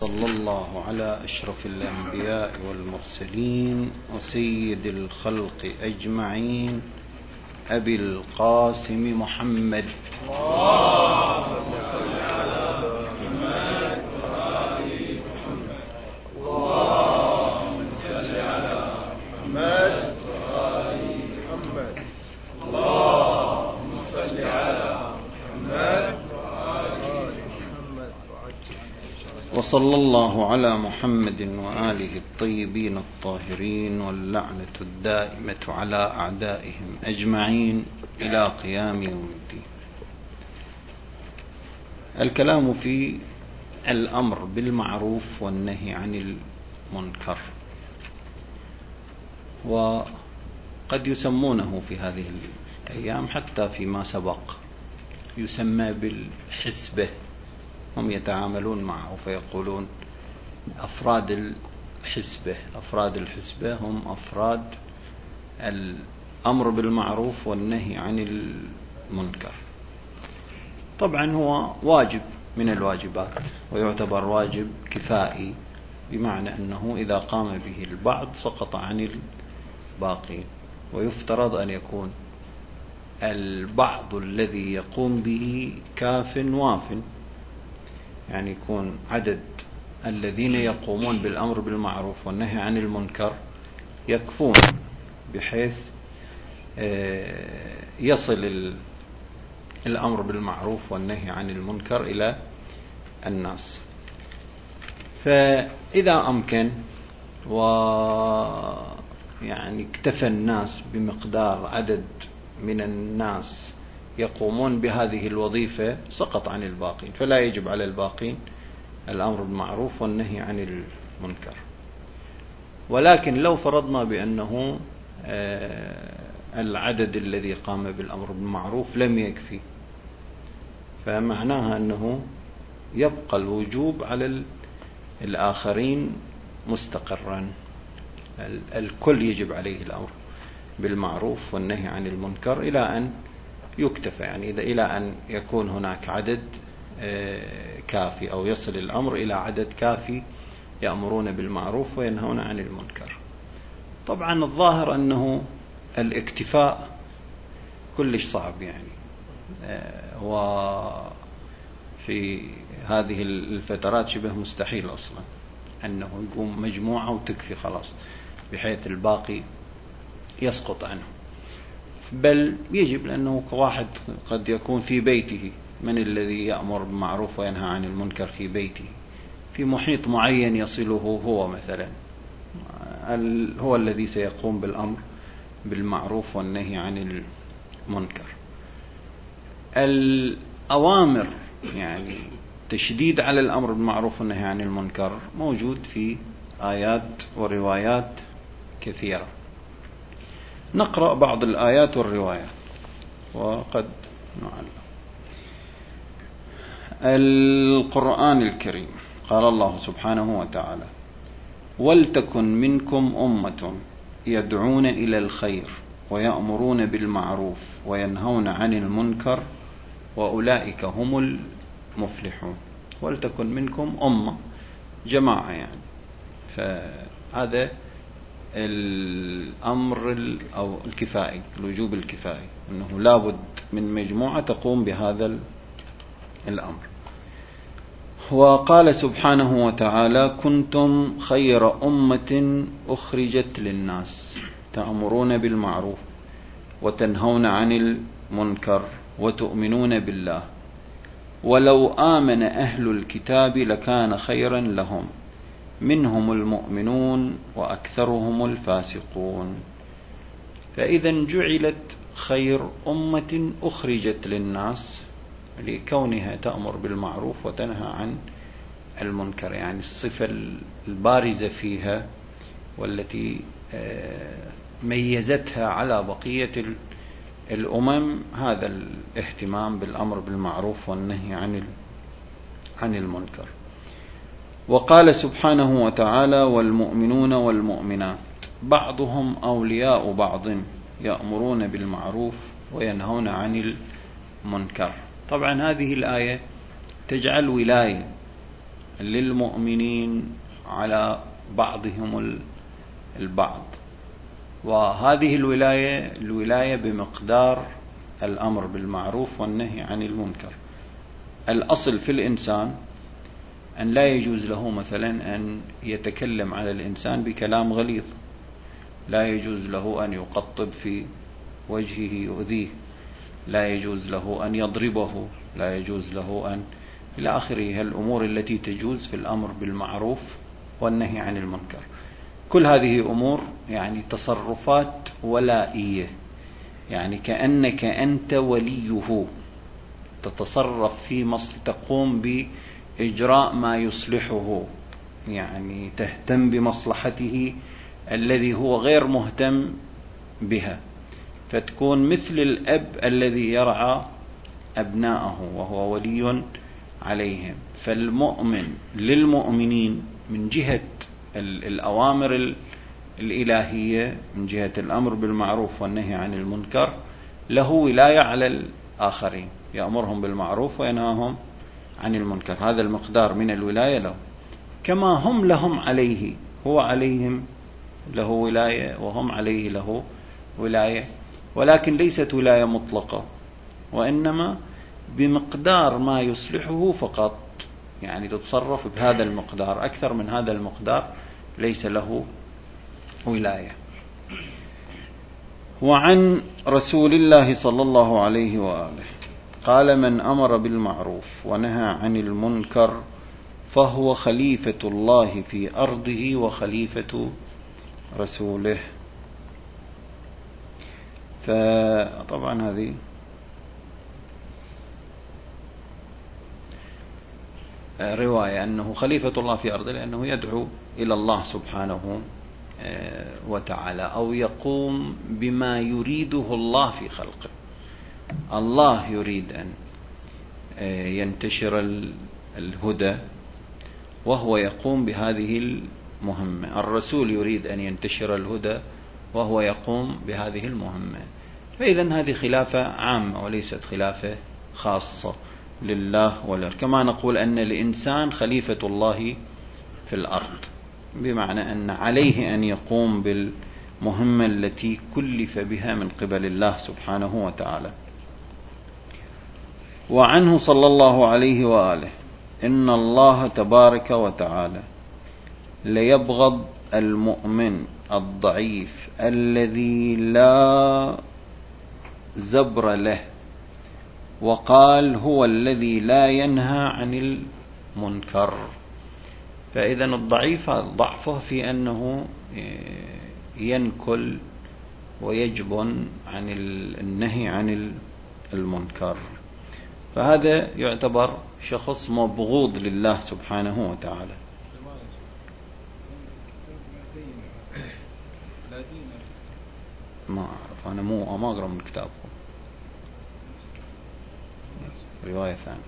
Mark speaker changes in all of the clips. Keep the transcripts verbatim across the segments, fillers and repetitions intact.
Speaker 1: وصلى الله على أشرف الأنبياء والمرسلين وسيد الخلق أجمعين أبي القاسم محمد
Speaker 2: اللهم صل على محمد وآل محمد. اللهم صل على محمد وآل محمد. اللهم صل على محمد وآل محمد.
Speaker 1: وصلى الله على محمد وآله الطيبين الطاهرين واللعنة الدائمة على أعدائهم أجمعين إلى قيام يوم الدين. الكلام في الأمر بالمعروف والنهي عن المنكر، وقد يسمونه في هذه الأيام حتى فيما سبق يسمى بالحسبة. هم يتعاملون معه فيقولون أفراد الحسبة. أفراد الحسبة هم أفراد الأمر بالمعروف والنهي عن المنكر. طبعا هو واجب من الواجبات، ويعتبر واجب كفائي، بمعنى أنه إذا قام به البعض سقط عن الباقين، ويفترض أن يكون البعض الذي يقوم به كاف واف، يعني يكون عدد الذين يقومون بالأمر بالمعروف والنهي عن المنكر يكفون، بحيث يصل الأمر بالمعروف والنهي عن المنكر إلى الناس. فإذا أمكن ويعني اكتفى الناس بمقدار عدد من الناس يقومون بهذه الوظيفة سقط عن الباقين، فلا يجب على الباقين الأمر بالمعروف والنهي عن المنكر. ولكن لو فرضنا بأنه العدد الذي قام بالأمر بالمعروف لم يكفي، فمعناها أنه يبقى الوجوب على الآخرين مستقرا. الكل يجب عليه الأمر بالمعروف والنهي عن المنكر إلى أن يكتفى، يعني إذا إلى أن يكون هناك عدد كافي، أو يصل الأمر إلى عدد كافي يأمرون بالمعروف وينهون عن المنكر. طبعا الظاهر أنه الاكتفاء كلش صعب، يعني وفي هذه الفترات شبه مستحيل أصلا أنه يقوم مجموعة وتكفي خلاص بحيث الباقي يسقط عنه، بل يجب، لأنه كواحد قد يكون في بيته، من الذي يأمر بالمعروف وينهى عن المنكر في بيته في محيط معين يصله هو مثلا، هو الذي سيقوم بالأمر بالمعروف والنهي عن المنكر. الأوامر، يعني تشديد على الأمر بالمعروف والنهي عن المنكر، موجود في آيات وروايات كثيرة. نقرأ بعض الآيات والروايات وقد نعلم. القرآن الكريم قال الله سبحانه وتعالى: ولتكن منكم أمة يدعون إلى الخير ويأمرون بالمعروف وينهون عن المنكر وأولئك هم المفلحون. ولتكن منكم أمة، جماعة يعني. فهذا الأمر أو الكفائي، الوجوب الكفائي، أنه لابد من مجموعة تقوم بهذا الأمر. وقال سبحانه وتعالى: كنتم خير أمة أخرجت للناس تأمرون بالمعروف وتنهون عن المنكر وتؤمنون بالله ولو آمن أهل الكتاب لكان خيرا لهم منهم المؤمنون وأكثرهم الفاسقون. فإذا جعلت خير أمة أخرجت للناس لكونها تأمر بالمعروف وتنهى عن المنكر، يعني الصفة البارزة فيها والتي ميزتها على بقية الأمم هذا الاهتمام بالأمر بالمعروف والنهي عن عن المنكر. وقال سبحانه وتعالى: والمؤمنون والمؤمنات بعضهم أولياء بعض يأمرون بالمعروف وينهون عن المنكر. طبعا هذه الآية تجعل ولاية للمؤمنين على بعضهم البعض. وهذه الولاية الولاية بمقدار الأمر بالمعروف والنهي عن المنكر. الأصل في الإنسان أن لا يجوز له مثلا أن يتكلم على الإنسان بكلام غليظ، لا يجوز له أن يقطب في وجهه يؤذيه، لا يجوز له أن يضربه، لا يجوز له أن إلى آخره الأمور التي تجوز في الأمر بالمعروف والنهي عن المنكر. كل هذه أمور يعني تصرفات ولائية، يعني كأنك أنت وليه، تتصرف في مصر، تقوم بإجراء ما يصلحه، يعني تهتم بمصلحته الذي هو غير مهتم بها، فتكون مثل الأب الذي يرعى أبناءه وهو ولي عليهم. فالمؤمن للمؤمنين من جهة الأوامر الإلهية، من جهة الأمر بالمعروف والنهي عن المنكر، له ولاية على الآخرين، يأمرهم بالمعروف وينهاهم عن المنكر. هذا المقدار من الولاية له، كما هم لهم عليه، هو عليهم له ولاية وهم عليه له ولاية، ولكن ليست ولاية مطلقة، وإنما بمقدار ما يصلحه فقط، يعني تتصرف بهذا المقدار، أكثر من هذا المقدار ليس له ولاية. وعن رسول الله صلى الله عليه وآله قال: من أمر بالمعروف ونهى عن المنكر فهو خليفة الله في أرضه وخليفة رسوله. فطبعا هذه رواية أنه خليفة الله في أرضه لأنه يدعو إلى الله سبحانه وتعالى، أو يقوم بما يريده الله في خلقه. الله يريد أن ينتشر الهدى وهو يقوم بهذه المهمة، الرسول يريد أن ينتشر الهدى وهو يقوم بهذه المهمة. فإذن هذه خلافة عامة وليست خلافة خاصة لله ولا. كما نقول أن الإنسان خليفة الله في الأرض، بمعنى أن عليه أن يقوم بالمهمة التي كلف بها من قبل الله سبحانه وتعالى. وعنه صلى الله عليه وآله: إن الله تبارك وتعالى ليبغض المؤمن الضعيف الذي لا زبر له، وقال: هو الذي لا ينهى عن المنكر. فإذا الضعيف ضعفه في أنه ينكل ويجبن عن النهي عن المنكر، فهذا يعتبر شخص مبغوض لله سبحانه وتعالى. ما أعرف، أنا مو ما أقرأ من كتابه، رواية ثانية.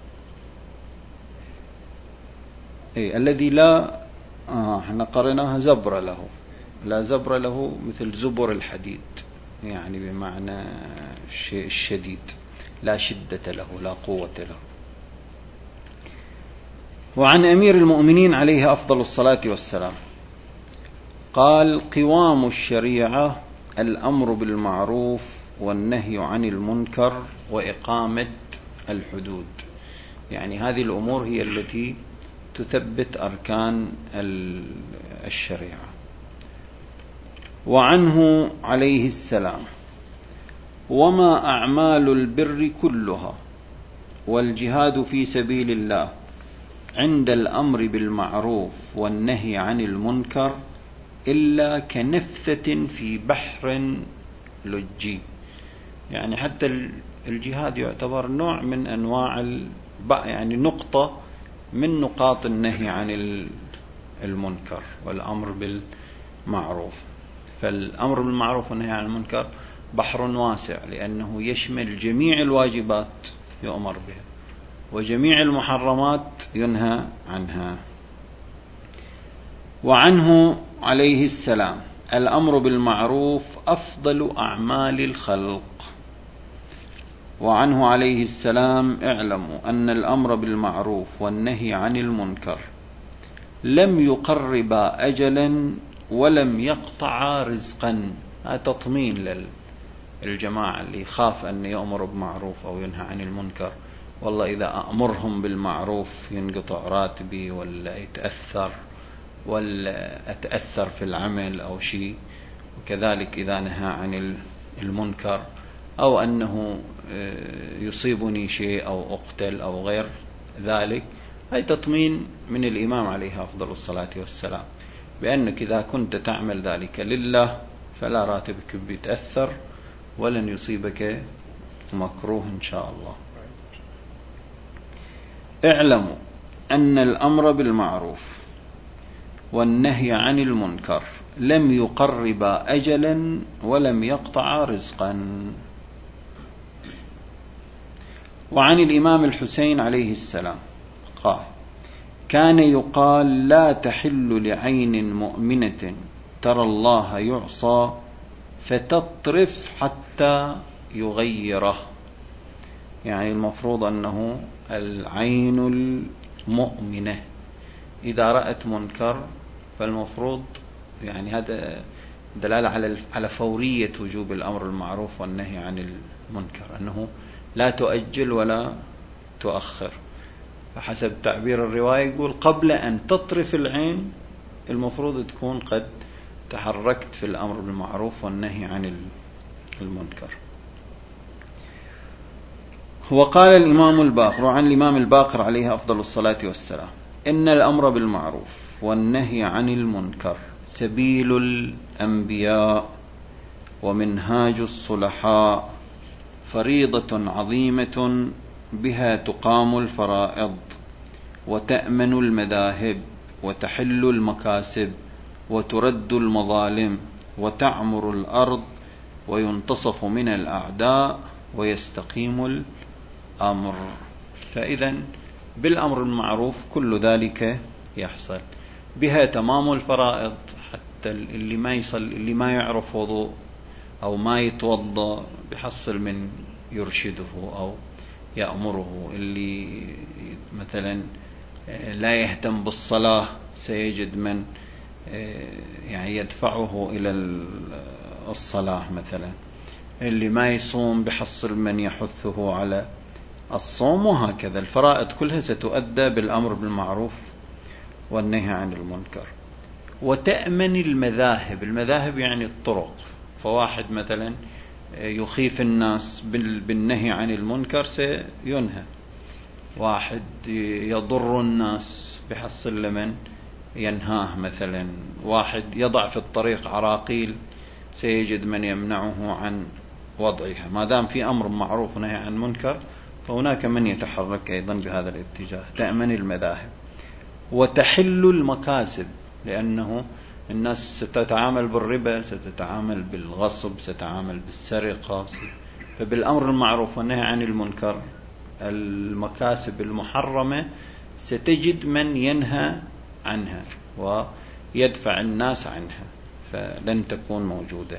Speaker 1: إيه الذي لا آه احنا قرأناها زبر له، لا زبر له مثل زبر الحديد، يعني بمعنى الشيء الشديد، لا شدة له لا قوة له. وعن أمير المؤمنين عليه أفضل الصلاة والسلام قال: قوام الشريعة الأمر بالمعروف والنهي عن المنكر وإقامة الحدود، يعني هذه الأمور هي التي تثبت أركان الشريعة. وعنه عليه السلام: وما أعمال البر كلها والجهاد في سبيل الله عند الأمر بالمعروف والنهي عن المنكر إلا كنفثة في بحر لجي، يعني حتى الجهاد يعتبر نوع من أنواع يعني نقطة من نقاط النهي عن المنكر والأمر بالمعروف. فالأمر بالمعروف والنهي عن المنكر بحر واسع، لأنه يشمل جميع الواجبات يؤمر بها وجميع المحرمات ينهى عنها. وعنه عليه السلام: الأمر بالمعروف أفضل أعمال الخلق، وعنه عليه السلام: اعلموا أن الأمر بالمعروف والنهي عن المنكر لم يقربا أجلا ولم يقطعا رزقا. هذا تطمين للجماعة اللي يخاف أن يأمر بمعروف أو ينهى عن المنكر. والله إذا أمرهم بالمعروف ينقطع راتبي، ولا يتأثر، ولا أتأثر في العمل أو شيء. وكذلك إذا نهى عن المنكر، أو أنه يصيبني شيء أو أقتل أو غير ذلك. هاي تطمين من الإمام عليه أفضل الصلاة والسلام، بأنك إذا كنت تعمل ذلك لله فلا راتبك بيتأثر ولن يصيبك مكروه إن شاء الله. اعلموا أن الأمر بالمعروف والنهي عن المنكر لم يقرب أجلا ولم يقطع رزقا. وعن الإمام الحسين عليه السلام قال: كان يقال: لا تحل لعين مؤمنة ترى الله يعصى فتطرف حتى يغيره. يعني المفروض أنه العين المؤمنة إذا رأت منكر فالمفروض، يعني هذا دلالة على على فورية وجوب الأمر المعروف والنهي عن المنكر، أنه لا تؤجل ولا تؤخر. فحسب تعبير الرواية يقول: قبل أن تطرف العين المفروض تكون قد تحركت في الأمر بالمعروف والنهي عن المنكر. وقال الإمام الباقر عن الإمام الباقر عليه أفضل الصلاة والسلام: إن الأمر بالمعروف والنهي عن المنكر سبيل الأنبياء ومنهاج الصلحاء، فريضة عظيمة بها تقام الفرائض وتأمن المذاهب وتحل المكاسب وترد المظالم وتعمر الأرض وينتصف من الأعداء ويستقيم الأمر. فإذا بالأمر المعروف كل ذلك يحصل، بها تمام الفرائض. حتى اللي ما يصل، اللي ما يعرف وضوء أو ما يتوضأ بحصل من يرشده أو يأمره. اللي مثلا لا يهتم بالصلاة سيجد من يعني يدفعه إلى الصلاة مثلا. اللي ما يصوم بحصل من يحثه على الصوم، وهكذا الفرائض كلها ستؤدى بالأمر بالمعروف والنهي عن المنكر. وتأمن المذاهب، المذاهب يعني الطرق. فواحد مثلا يخيف الناس بالنهي عن المنكر سينهى، واحد يضر الناس بحصل لمن ينهاه مثلا، واحد يضع في الطريق عراقيل سيجد من يمنعه عن وضعها. ما دام في أمر معروف ونهي عن منكر فهناك من يتحرك أيضا بهذا الاتجاه. تأمن المذاهب وتحل المكاسب، لأنه الناس ستتعامل بالربا، ستتعامل بالغصب، ستتعامل بالسرقة. فبالأمر المعروف والنهي عن المنكر المكاسب المحرمة ستجد من ينهى عنها ويدفع الناس عنها، فلن تكون موجودة.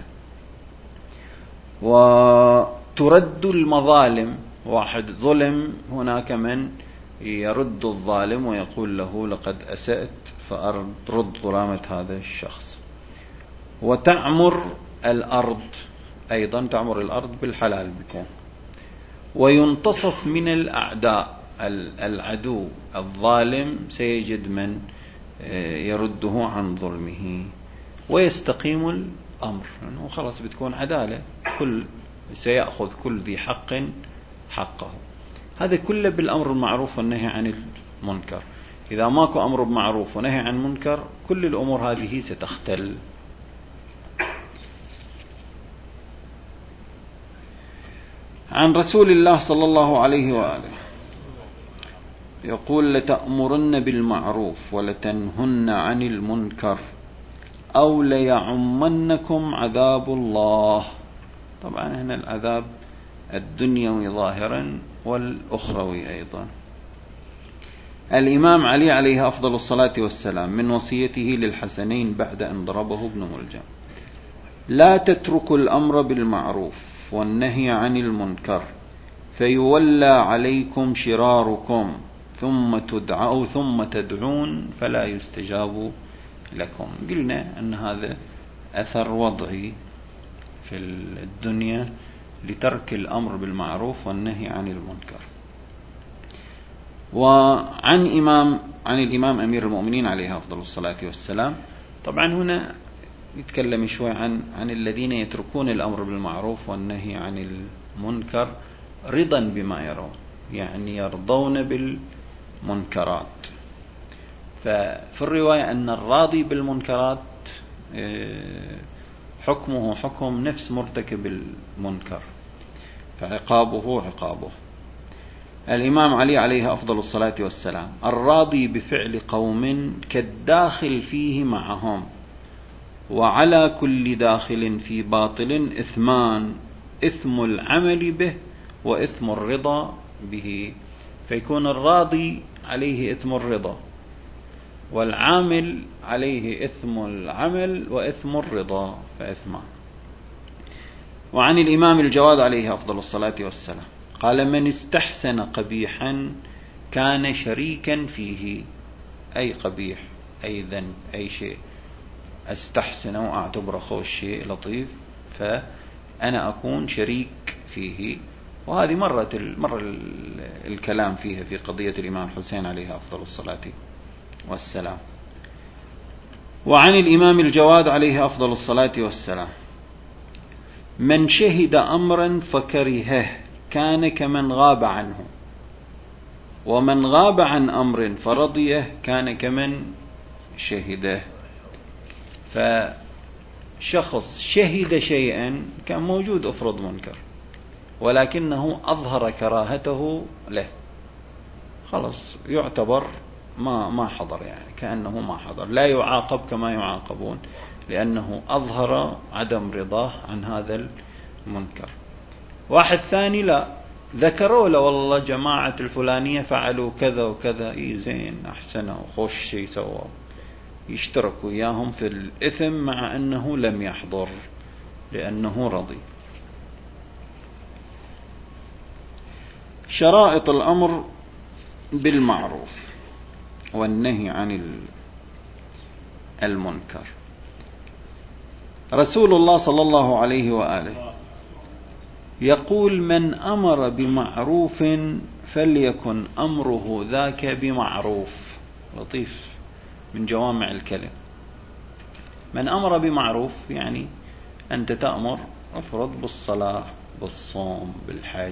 Speaker 1: وترد المظالم، واحد ظلم هناك من يرد الظالم ويقول له لقد أسأت فأرد ظلامة هذا الشخص. وتعمر الأرض، أيضا تعمر الأرض بالحلال بكون. وينتصف من الأعداء، العدو الظالم سيجد من يرده عن ظلمه. ويستقيم الأمر، لأنه خلاص بتكون عدالة، كل سيأخذ كل ذي حق حقه. هذا كله بالأمر المعروف والنهي عن المنكر. إذا ماكو أمر بمعروف ونهي عن منكر كل الأمور هذه ستختل. عن رسول الله صلى الله عليه وآله يقول: لتأمرن بالمعروف ولتنهن عن المنكر أو ليعمنكم عذاب الله. طبعا هنا العذاب الدنيوي ظاهرا والأخروي أيضا. الإمام علي عليه أفضل الصلاة والسلام من وصيته للحسنين بعد أن ضربه ابن ملجم: لا تتركوا الأمر بالمعروف والنهي عن المنكر فيولى عليكم شراركم ثم تدعوا ثم تدعون فلا يستجاب لكم. قلنا أن هذا أثر وضعي في الدنيا لترك الأمر بالمعروف والنهي عن المنكر. وعن إمام عن الإمام أمير المؤمنين عليه أفضل الصلاة والسلام، طبعا هنا يتكلم شوي عن عن الذين يتركون الأمر بالمعروف والنهي عن المنكر رضا بما يرون، يعني يرضون بالمنكرات. ففي الرواية أن الراضي بالمنكرات حكمه حكم نفس مرتكب المنكر، فعقابه عقابه. الإمام علي عليه أفضل الصلاة والسلام: الراضي بفعل قوم كالداخل فيه معهم، وعلى كل داخل في باطل إثمان، إثم العمل به وإثم الرضا به. فيكون الراضي عليه إثم الرضا، والعامل عليه إثم العمل وإثم الرضا، فإثمان. وعن الإمام الجواد عليه أفضل الصلاة والسلام قال: من استحسن قبيحا كان شريكا فيه، أي قبيح أي ذنب أي شيء أستحسن وأعتبر خوش شيء لطيف فأنا أكون شريك فيه. وهذه مرة المرة الكلام فيها في قضية الإمام الحسين عليه أفضل الصلاة والسلام. وعن الإمام الجواد عليه أفضل الصلاة والسلام: من شهد أمرا فكرهه كان كمن غاب عنه، ومن غاب عن أمر فرضيه كان كمن شهده. فشخص شهد شيئا كان موجود أفرض منكر، ولكنه أظهر كراهته له، خلاص يعتبر ما ما حضر، يعني كأنه ما حضر، لا يعاقب كما يعاقبون لأنه أظهر عدم رضاه عن هذا المنكر. واحد ثاني لا، ذكروا له والله جماعة الفلانية فعلوا كذا وكذا، إيه زين أحسن وخوش شيء سووا، يشتركوا إياهم في الإثم مع أنه لم يحضر لأنه رضي. شرائط الأمر بالمعروف والنهي عن المنكر. رسول الله صلى الله عليه وآله يقول: من أمر بمعروف فليكن أمره ذاك بمعروف. لطيف من جوامع الكلم. من أمر بمعروف يعني أنت تأمر أفرض بالصلاة بالصوم بالحج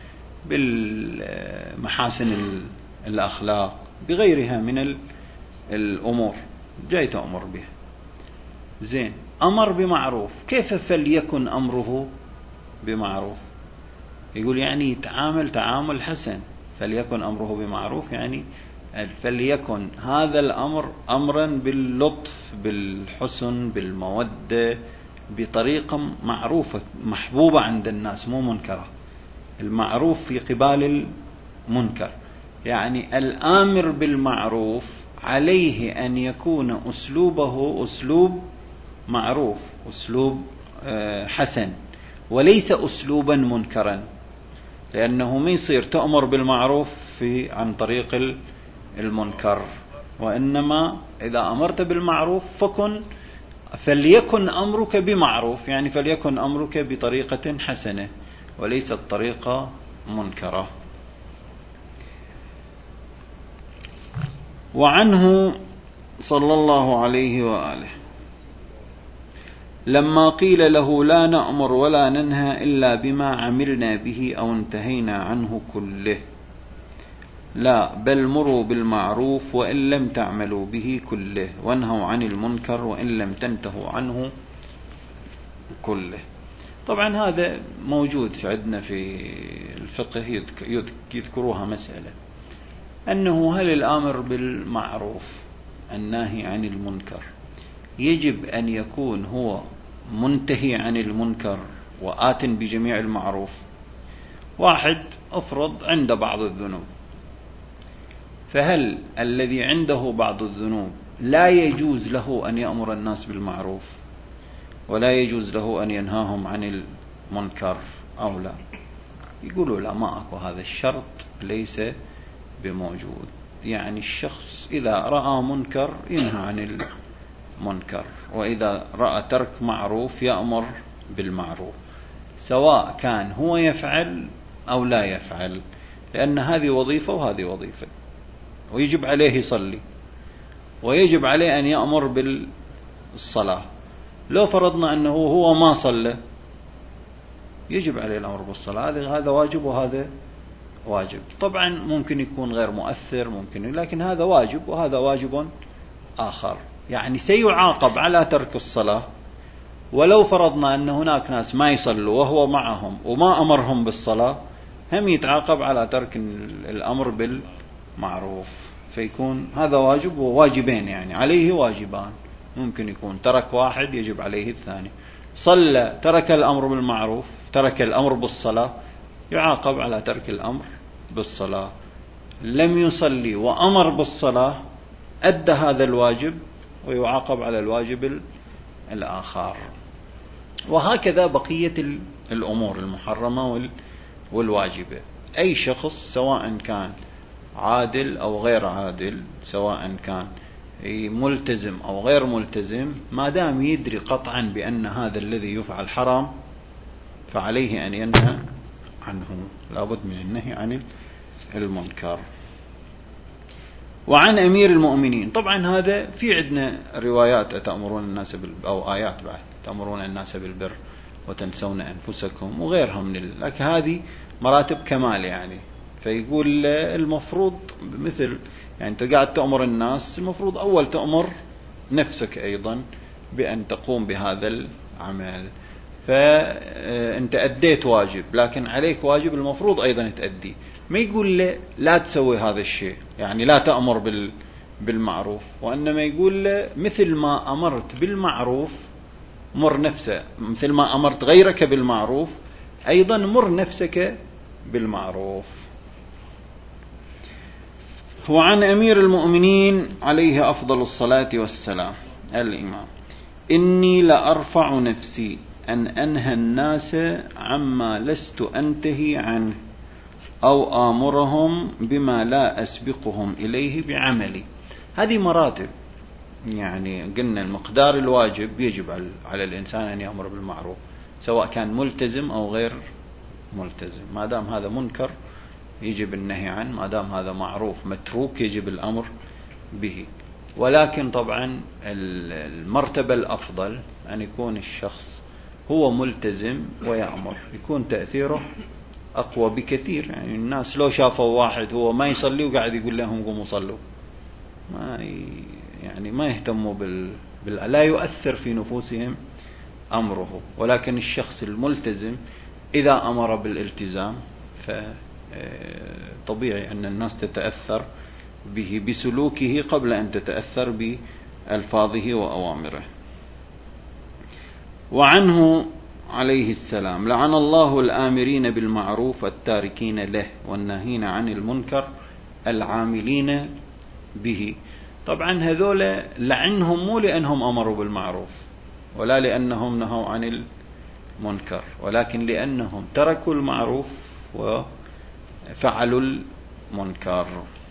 Speaker 1: بالمحاسن الأخلاق بغيرها من الأمور جاي تأمر بها، زين أمر بمعروف. كيف فليكن أمره بمعروف؟ يقول يعني يتعامل تعامل حسن. فليكن أمره بمعروف يعني فليكن هذا الأمر أمرا باللطف بالحسن بالمودة بطريقة معروفة محبوبة عند الناس مو منكرة. المعروف في قبال المنكر، يعني الآمر بالمعروف عليه أن يكون أسلوبه أسلوب معروف، أسلوب حسن، وليس أسلوبا منكرا، لأنه ما يصير تأمر بالمعروف في عن طريق المنكر. وإنما إذا أمرت بالمعروف فكن فليكن أمرك بمعروف، يعني فليكن أمرك بطريقة حسنة وليست طريقة منكرة. وعنه صلى الله عليه وآله لما قيل له: لا نأمر ولا ننهى إلا بما عملنا به أو انتهينا عنه كله، لا بل مروا بالمعروف وإن لم تعملوا به كله، وانهوا عن المنكر وإن لم تنتهوا عنه كله. طبعا هذا موجود في عندنا في الفقه، يذكروها مسألة أنه هل الآمر بالمعروف الناهي عن المنكر يجب أن يكون هو منتهي عن المنكر وآت بجميع المعروف؟ واحد أفرض عنده بعض الذنوب، فهل الذي عنده بعض الذنوب لا يجوز له أن يأمر الناس بالمعروف ولا يجوز له أن ينهاهم عن المنكر أو لا؟ يقولوا لا، ما أكو هذا الشرط، ليس بموجود. يعني الشخص إذا رأى منكر ينهى عن المنكر، وإذا رأى ترك معروف يأمر بالمعروف، سواء كان هو يفعل أو لا يفعل، لأن هذه وظيفة وهذه وظيفة، ويجب عليه يصلي، ويجب عليه أن يأمر بالصلاة. لو فرضنا أنه هو ما صلى يجب عليه الأمر بالصلاة، هذا واجب وهذا واجب. طبعا ممكن يكون غير مؤثر، ممكن، لكن هذا واجب وهذا واجب آخر. يعني سيعاقب على ترك الصلاة، ولو فرضنا أن هناك ناس ما يصلوا وهو معهم وما أمرهم بالصلاة، هم يتعاقب على ترك الأمر بالمعروف، فيكون هذا واجب وواجبين، يعني عليه واجبان. ممكن يكون ترك واحد يجب عليه الثاني. صلى ترك الأمر بالمعروف، ترك الأمر بالصلاة، يعاقب على ترك الأمر بالصلاة. لم يصلي وأمر بالصلاة، أدى هذا الواجب ويعاقب على الواجب الآخر. وهكذا بقية الأمور المحرمة والواجبة. أي شخص سواء كان عادل أو غير عادل، سواء كان ملتزم أو غير ملتزم، ما دام يدري قطعا بأن هذا الذي يفعل حرام فعليه أن ينهى عنه، لابد من النهي عن المنكر. وعن أمير المؤمنين، طبعا هذا في عندنا روايات أتأمرون الناس بال... أو آيات بعد، تأمرون الناس بالبر وتنسون أنفسكم وغيرها من ال... لكن هذه مراتب كمال يعني. فيقول المفروض مثل يعني أنت قاعد تأمر الناس، المفروض أول تأمر نفسك أيضا بأن تقوم بهذا العمل. فأنت أديت واجب، لكن عليك واجب المفروض أيضا تأدي. ما يقول له لا تسوي هذا الشيء، يعني لا تأمر بالمعروف، وإنما يقول له مثل ما أمرت بالمعروف مر نفسه، مثل ما أمرت غيرك بالمعروف أيضا مر نفسك بالمعروف. وعن أمير المؤمنين عليه أفضل الصلاة والسلام الإمام: إني لأرفع نفسي أن أنهى الناس عما لست أنتهي عنه أو آمرهم بما لا أسبقهم إليه بعملي. هذه مراتب، يعني قلنا المقدار الواجب يجب على الإنسان أن يأمر بالمعروف سواء كان ملتزم أو غير ملتزم. ما دام هذا منكر يجب النهي عنه، ما دام هذا معروف متروك يجب الأمر به. ولكن طبعا المرتبة الأفضل أن يكون الشخص هو ملتزم ويأمر، يكون تأثيره أقوى بكثير. يعني الناس لو شافوا واحد هو ما يصلي وقاعد يقول لهم قوموا صلوا، ما يعني ما يهتموا بال... بال... لا يؤثر في نفوسهم أمره. ولكن الشخص الملتزم إذا أمر بالالتزام فطبيعي أن الناس تتأثر به بسلوكه قبل أن تتأثر بألفاظه وأوامره. وعنه عليه السلام: لعن الله الآمرين بالمعروف التاركين له والناهين عن المنكر العاملين به. طبعا هذول لعنهم مو لأنهم أمروا بالمعروف ولا لأنهم نهوا عن المنكر، ولكن لأنهم تركوا المعروف وفعلوا المنكر.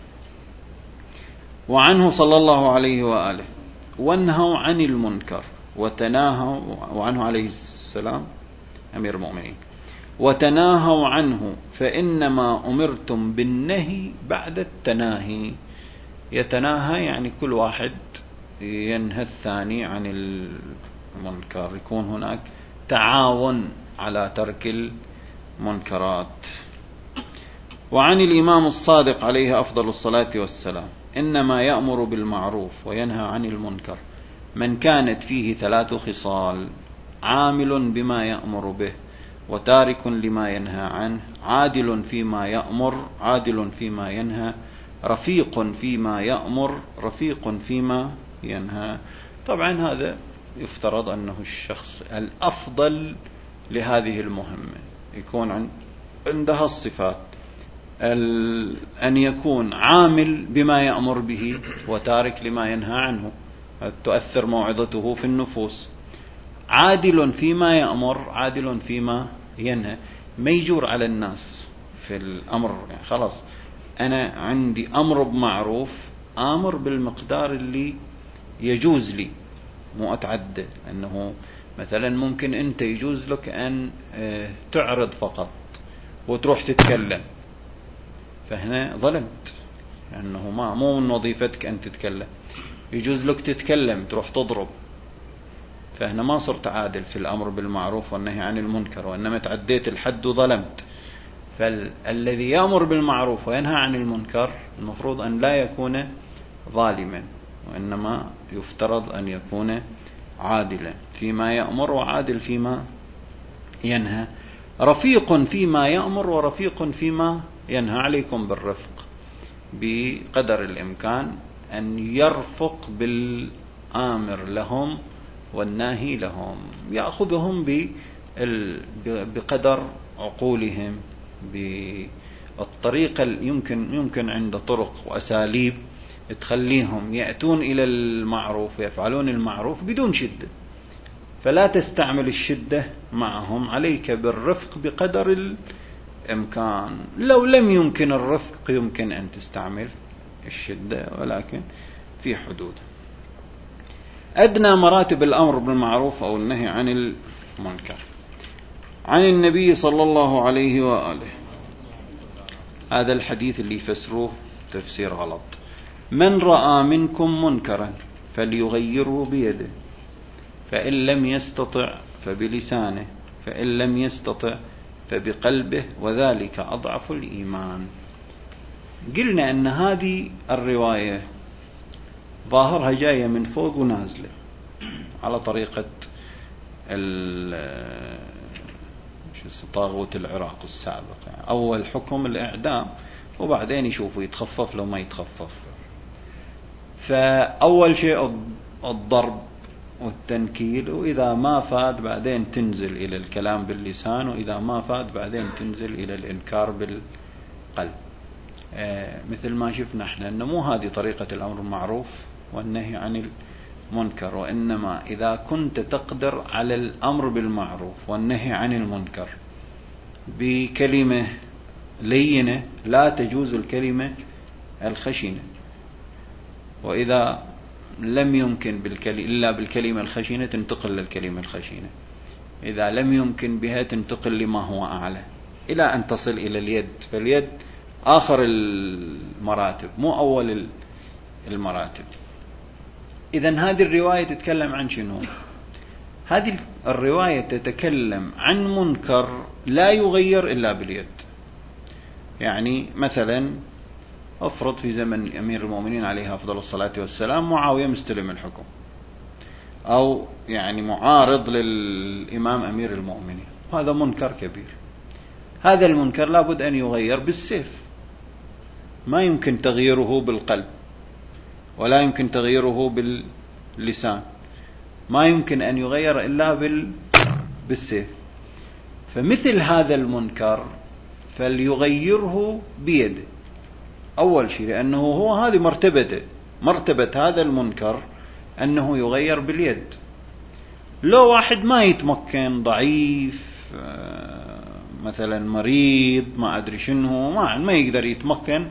Speaker 1: وعنه صلى الله عليه وآله: وانهوا عن المنكر وتناهوا. وعنه عليه السلام أمير المؤمنين: وتناهوا عنه فإنما أمرتم بالنهي بعد التناهي. يتناهى يعني كل واحد ينهى الثاني عن المنكر، يكون هناك تعاون على ترك المنكرات. وعن الإمام الصادق عليه أفضل الصلاة والسلام: إنما يأمر بالمعروف وينهى عن المنكر من كانت فيه ثلاث خصال: عامل بما يأمر به، وتارك لما ينهى عنه، عادل فيما يأمر عادل فيما ينهى، رفيق فيما يأمر رفيق فيما ينهى. طبعا هذا يفترض أنه الشخص الأفضل لهذه المهمة يكون عندها الصفات: أن يكون عامل بما يأمر به وتارك لما ينهى عنه، تؤثر موعظته في النفوس، عادل فيما يأمر عادل فيما ينهى، ما يجور على الناس في الأمر. يعني خلاص أنا عندي أمر بمعروف، آمر بالمقدار اللي يجوز لي، مو أتعدى. أنه مثلا ممكن أنت يجوز لك أن تعرض فقط وتروح تتكلم، فهنا ظلمت، لأنه ما مو من وظيفتك أن تتكلم. يجوز لك تتكلم تروح تضرب، فهنا ما صرت عادل في الأمر بالمعروف والنهي عن المنكر، وإنما تعديت الحد وظلمت. فالذي يأمر بالمعروف وينهى عن المنكر المفروض أن لا يكون ظالما، وإنما يفترض أن يكون عادلا فيما يأمر وعادل فيما ينهى، رفيق فيما يأمر ورفيق فيما ينهى. عليكم بالرفق بقدر الإمكان، أن يرفق بالآمر لهم والناهي لهم، يأخذهم بقدر عقولهم، بالطريقة يمكن يمكن عند طرق وأساليب تخليهم يأتون إلى المعروف ويفعلون المعروف بدون شدة. فلا تستعمل الشدة معهم، عليك بالرفق بقدر الإمكان. لو لم يمكن الرفق يمكن أن تستعمل الشدة، ولكن في حدود. أدنى مراتب الأمر بالمعروف أو النهي عن المنكر. عن النبي صلى الله عليه وآله، هذا الحديث اللي يفسروه تفسير غلط: من رأى منكم منكرا فليغيره بيده، فإن لم يستطع فبلسانه، فإن لم يستطع فبقلبه، وذلك أضعف الإيمان. قلنا أن هذه الرواية ظاهرها جاية من فوق ونازلة على طريقة طاغوت العراق السابق. يعني أول حكم الإعدام، وبعدين يشوفوا يتخفف لو ما يتخفف. فأول شيء الضرب والتنكيل، وإذا ما فاد بعدين تنزل إلى الكلام باللسان، وإذا ما فاد بعدين تنزل إلى الإنكار بالقلب. آه مثل ما شفنا احنا أنه مو هذه طريقة الأمر المعروف والنهي عن المنكر، وإنما إذا كنت تقدر على الأمر بالمعروف والنهي عن المنكر بكلمة لينة لا تجوز الكلمة الخشنة، وإذا لم يمكن بالكلمة إلا بالكلمة الخشنة تنتقل للكلمة الخشنة، إذا لم يمكن بها تنتقل لما هو أعلى إلى أن تصل إلى اليد. فاليد آخر المراتب مو أول المراتب. إذن هذه الرواية تتكلم عن شنو؟ هذه الرواية تتكلم عن منكر لا يغير إلا باليد. يعني مثلا أفرض في زمن أمير المؤمنين عليه أفضل الصلاة والسلام معاوية مستلم الحكم، أو يعني معارض للإمام أمير المؤمنين، هذا منكر كبير. هذا المنكر لابد أن يغير بالسيف، ما يمكن تغييره بالقلب، ولا يمكن تغييره باللسان، ما يمكن أن يغير إلا بالسيف. فمثل هذا المنكر فليغيره بيده أول شيء، لأنه هو هذه مرتبته، مرتبة هذا المنكر أنه يغير باليد. لو واحد ما يتمكن، ضعيف مثلا مريض ما أدري شنو، ما ما يقدر يتمكن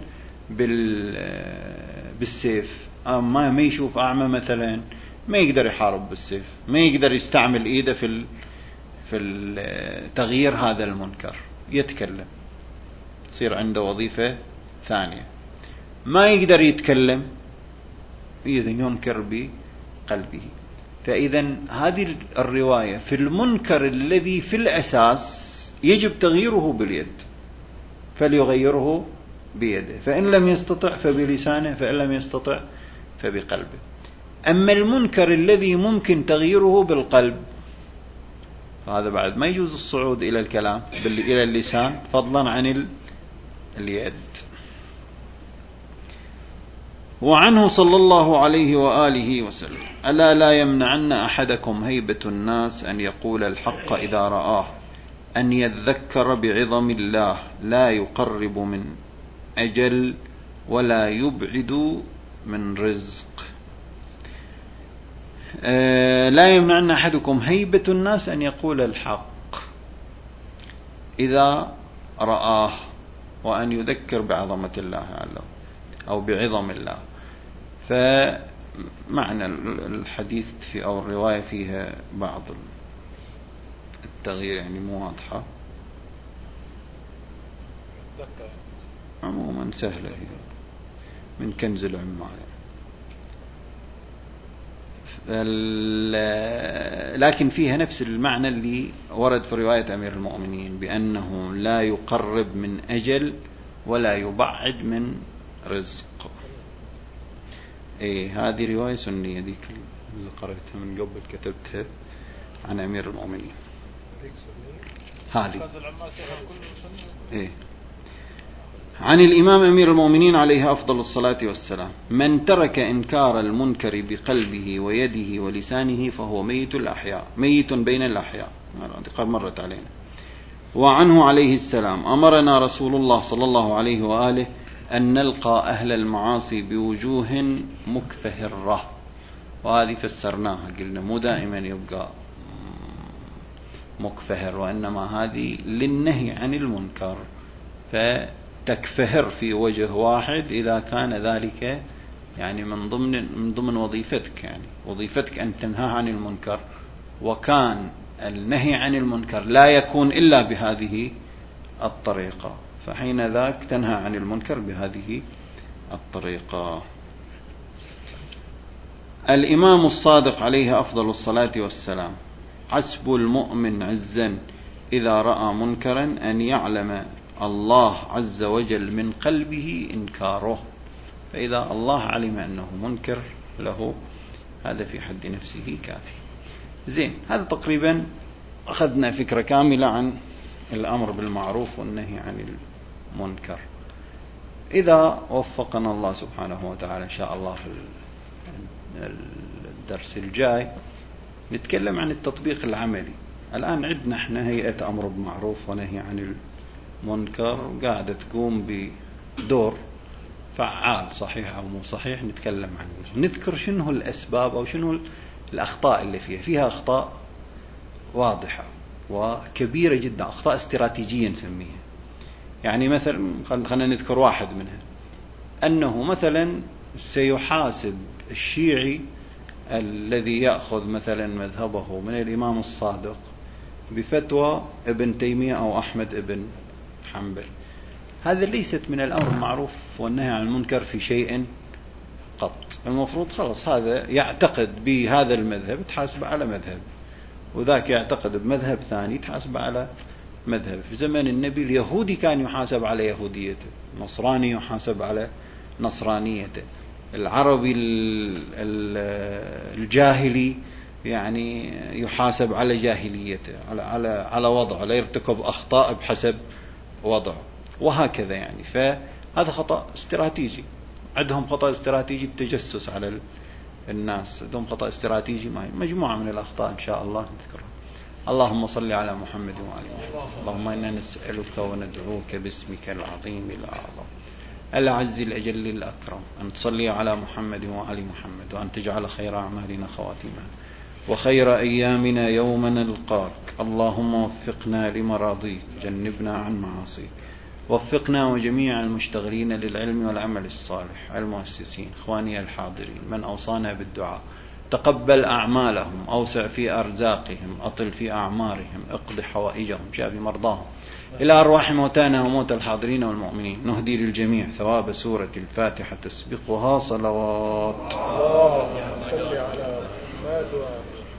Speaker 1: بالسيف، ما ما يشوف أعمى مثلا، ما يقدر يحارب بالسيف، ما يقدر يستعمل إيده في في تغيير هذا المنكر، يتكلم، تصير عنده وظيفة ثانية. ما يقدر يتكلم إذا ينكر بقلبه. فإذا هذه الرواية في المنكر الذي في الأساس يجب تغييره باليد، فليغيره بيده، فإن لم يستطع فبلسانه، فإن لم يستطع فبقلبه. أما المنكر الذي ممكن تغييره بالقلب هذا بعد ما يجوز الصعود إلى الكلام إلى اللسان فضلا عن اليد. وعنه صلى الله عليه وآله وسلم: ألا لا يمنعن أحدكم هيبة الناس أن يقول الحق إذا رآه، أن يذكر بعظم الله، لا يقرب من أجل ولا يبعد من رزق. آه لا يمنعن أحدكم هيبة الناس أن يقول الحق. إذا رآه، وأن يذكر بعظمة الله أو بعظم الله. فمعنى الحديث في أو الرواية فيها بعض التغيير، يعني مو واضحة، عموما سهلة هي من كنز العمال. لكن فيها نفس المعنى اللي ورد في رواية أمير المؤمنين بأنه لا يقرب من أجل ولا يبعد من رزق. إيه هذه رواية سنية، ذيك اللي قرأتها من قبل كتبتها عن أمير المؤمنين هذه. إيه عن الإمام أمير المؤمنين عليه أفضل الصلاة والسلام: من ترك إنكار المنكر بقلبه ويده ولسانه فهو ميت الأحياء، ميت بين الأحياء، قد مرت علينا. وعنه عليه السلام: أمرنا رسول الله صلى الله عليه وآله أن نلقى أهل المعاصي بوجوه مكفهرة، وهذه فسرناها قلنا مو دائما يبقى مكفهر، وإنما هذه للنهي عن المنكر، فتكفهر في وجه واحد إذا كان ذلك يعني من ضمن من ضمن وظيفتك، يعني وظيفتك أن تنهى عن المنكر، وكان النهي عن المنكر لا يكون إلا بهذه الطريقة، فحين ذاك تنهى عن المنكر بهذه الطريقة. الإمام الصادق عليه أفضل الصلاة والسلام: حسب المؤمن عزا إذا رأى منكرا أن يعلم الله عز وجل من قلبه إنكاره. فإذا الله علم أنه منكر له، هذا في حد نفسه كافي. زين، هذا تقريبا أخذنا فكرة كاملة عن الأمر بالمعروف والنهي عن المنكر. إذا وفقنا الله سبحانه وتعالى إن شاء الله في الدرس الجاي نتكلم عن التطبيق العملي. الآن عندنا احنا هيئة أمر بالمعروف ونهي عن المنكر قاعدة تقوم بدور فعال، صحيح أو مو صحيح نتكلم عنه، نذكر شنو الأسباب أو شنو الأخطاء اللي فيها. فيها أخطاء واضحة وكبيرة جدا، أخطاء استراتيجية نسميها. يعني مثلا خلينا نذكر واحد منها، أنه مثلا سيحاسب الشيعي الذي يأخذ مثلا مذهبه من الإمام الصادق بفتوى ابن تيمية أو أحمد ابن حنبل. هذا ليست من الأمر المعروف والنهي عن المنكر في شيء قط. المفروض خلص هذا يعتقد بهذا المذهب تحاسب على مذهب، وذاك يعتقد بمذهب ثاني تحاسب على مذهب. في زمن النبي اليهودي كان يحاسب على يهوديته، النصراني يحاسب على نصرانيته، العربي الجاهلي يعني يحاسب على جاهليته، على على على وضعه، لا يرتكب أخطاء بحسب وضعه، وهكذا يعني. فهذا خطأ استراتيجي. عندهم خطأ استراتيجي التجسس على الناس، عندهم خطأ استراتيجي، مجموعة من الأخطاء إن شاء الله نذكرها. اللهم صل على محمد وعلى آله. اللهم إنا نسألك وندعوك باسمك العظيم الأعظم الأعز الأجل الأكرم أن تصلي على محمد وعلى محمد، وأن تجعل خير أعمالنا خواتمها وخير أيامنا يوم نلقاك. اللهم وفقنا لمراضيك، جنبنا عن معاصيك. وفقنا وجميع المشتغلين للعلم والعمل الصالح، المؤسسين، إخواني الحاضرين، من أوصانا بالدعاء. تقبل أعمالهم، أوسع في أرزاقهم، أطل في أعمارهم، اقض حوائجهم، شاف مرضاهم. إلى أرواح موتانا وموت الحاضرين والمؤمنين. نهدي للجميع ثواب سورة الفاتحة تسبقها صلوات.
Speaker 2: اللهم صل على محمد.